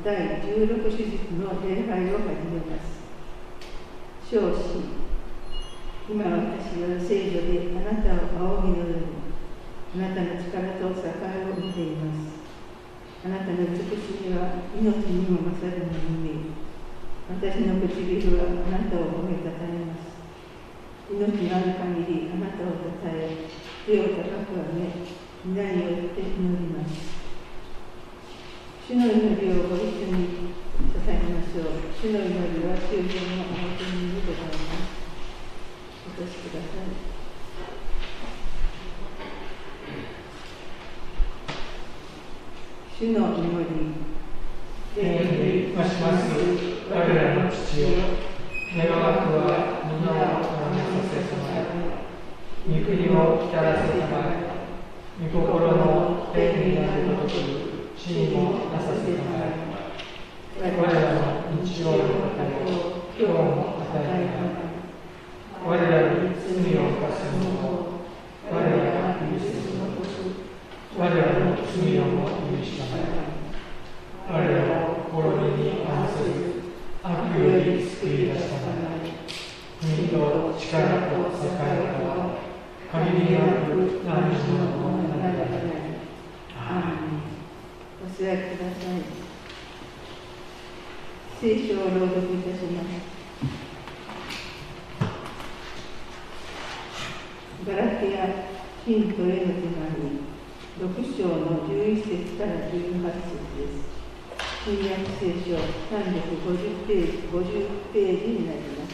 第16手術の礼拝を始めます。少子、今私は聖女であなたを仰ぎのように、あなたの力と栄を見ています。あなたの美しみは命にも勝るものに、私の唇はあなたを褒めたたえます。命のある限りあなたをたたえ、手を高く上げ、皆によって祈ります。主の祈りをご一緒に捧げましょう。主の祈りは周辺の仰ぎにございます。お越しください。主の祈り。 天に増します我らの父よ、願わくは皆をあめさせたまえ、御国を来たらせたまえ、御心の天になるごとく地にもなさせたまえ。我らの日曜の糧を今日も与えたまえ。我らに罪を犯す者を我らが許すのごとく我らの罪をも許したまえ。我らを滅びに合わせず悪より救い出したまえ。国と力と栄は限りなく何時のものなり。アーメン。 お座りください。聖書を朗読いたします。ガラティア信徒への手紙6章の11節から18節です。新約聖書350ページになります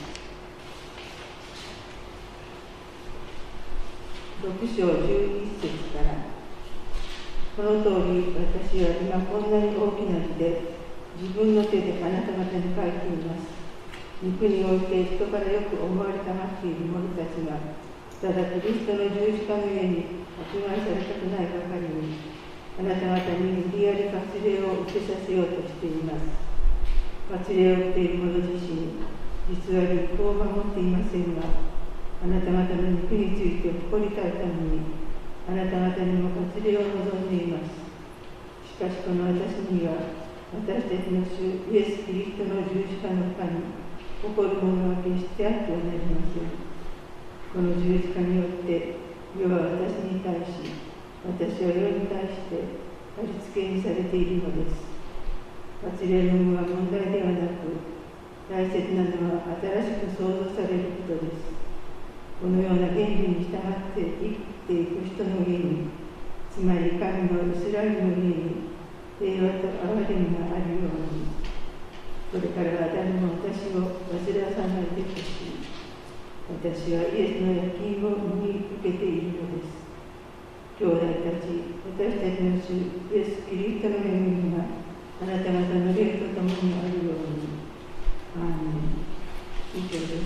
。6章11節から、この通り私は今こんなに大きな字で自分の手であなた方に書いています。肉において人からよく思われたがっている者たちが、ただキリストの十字架の上に迫害されたくないばかりに、あなた方に無理やり割礼を受けさせようとしています。割礼を受けている者自身、実は立法を守っていませんが、あなた方の肉について誇りたいために、あなた方にも割礼を望んでいます。しかしこの私には、私たちの主イエス・キリストの十字架の下に誇るものは決してあってはなりません。この十字架によって、世は私に対し、私は世に対して貼り付けにされているのです。割礼の有無は問題ではなく、大切なのは新しく創造されることです。このような原理に従って生きていく人の家に、つまり神のイスラエルの家に平和と憐れみがあるように、これからは誰も私を煩わさないでほしい。私はイエスの焼き印を身に受けているのです。兄弟たち、私たちの主イエス・キリストの恵みがあなた方の霊と共にあるように。アーメン。以上です。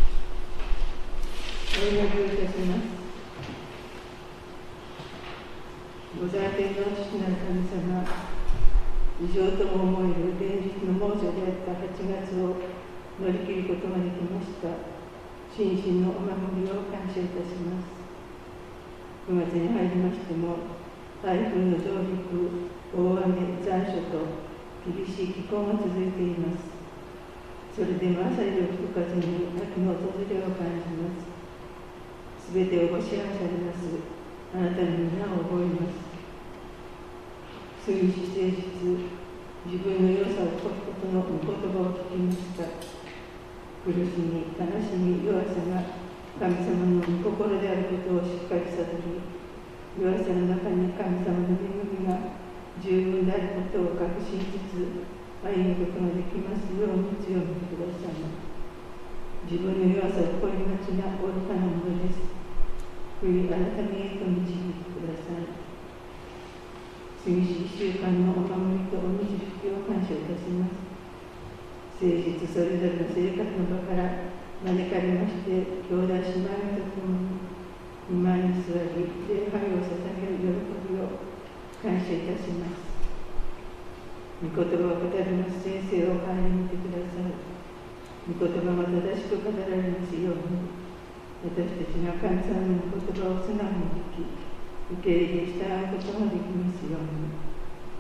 お祈りをいたします。ご在天の父なる神様、異常とも思える連日の猛暑であった8月を乗り切ることができました。心身のお守りを感謝いたします。9月に入りましても、台風の上陸、大雨、残暑と厳しい気候が続いています。それでも朝より吹く風に秋の訪れを感じます。すべてをご支配されますあなたの皆を覚えます。数日誠実、自分の良さを説くことの御言葉を聞きました。苦しみ、悲しみ、弱さが神様の御心であることをしっかり悟り、弱さの中に神様の恵みが十分であることを確信しつつ歩むことができますように強めてください。自分の弱さを誇りがちな愚かなものです。悔い改めへと導いてください。次し1週間のお守りとお導きを感謝いたします。誠実それぞれの生活の場から招かれまして、兄弟姉妹と共に御前に座り、礼拝を捧げる喜びを感謝いたします。御言葉を語ります先生を顧みてください。御言葉が正しく語られますように、私たちが神様の御言葉を素直に聞き、受け入れ従うことができますように。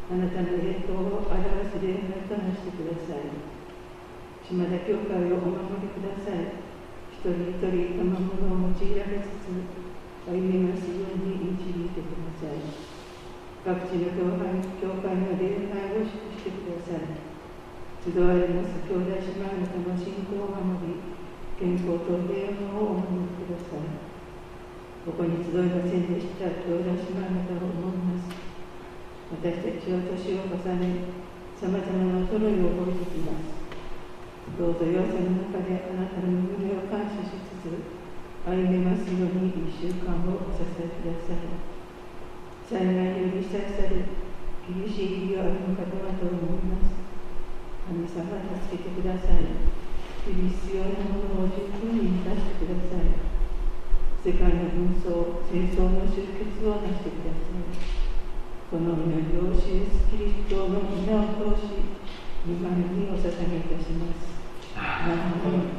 あなたの栄光を表す礼拝となしてください。島田教会をお守りください。一人一人賜物を用いられつつ歩みますように導いてください。各地の教会の礼拝を祝してください。集われます兄弟姉妹方の信仰を守り、健康と平和をお守りください。ここに集いませんでした兄弟姉妹方を思います。私たちは年を重ね、さまざまな衰えを覚えてきます。どうぞ弱さの中であなたの恵みを感謝しつつ、歩めますように一週間をお支えください。災害により被災され、厳しい日々を歩む方々と思います。神様、助けてください。日々必要なものを十分に満たしてください。世界の紛争、戦争の終結をなしてください。この祈りを主イエスキリストの皆を通し、御前にお捧げいたします。アーメン。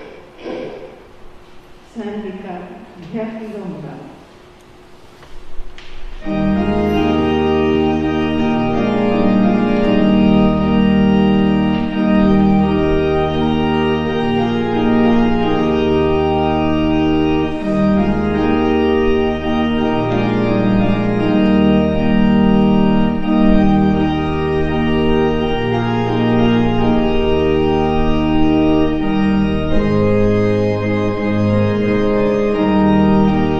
賛美歌204番。 「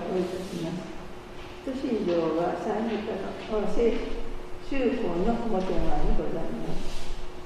をいたします。使徒信条は賛美歌の宗法の元側にございます。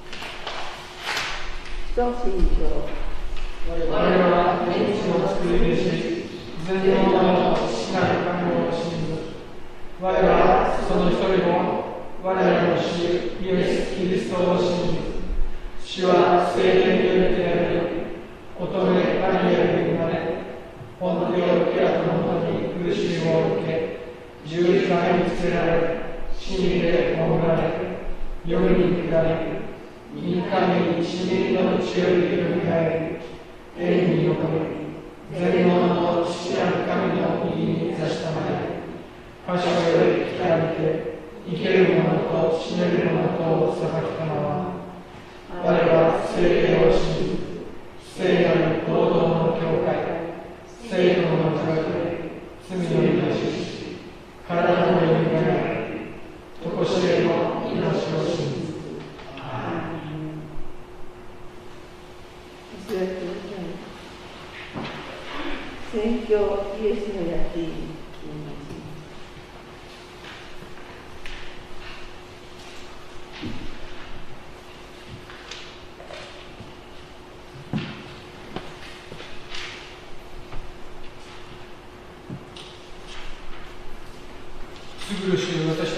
使徒信条。 我々は天地を作り主、全能の父なる神を信ず。我らはその一人も我らの主イエス・キリストを信ず。主は聖霊によってあり、乙女マリアに生まれ、ポンテオ・ピラトのもとに苦しみを受け、十字架につけられ、死にで葬られ、夜に下り、3日に死人のうちよりよみがえり、天に昇り、全能の父なる神の右に座したまで、箇所より来たりて、生ける者と死ねる者とを裁きたまは、我は聖霊を信じ、聖なる合同の教会、聖徒の交わり、罪の許し、体のよみがえり、とこしえの命を信じ。 宣教イエスの焼き印。 すぐる主、私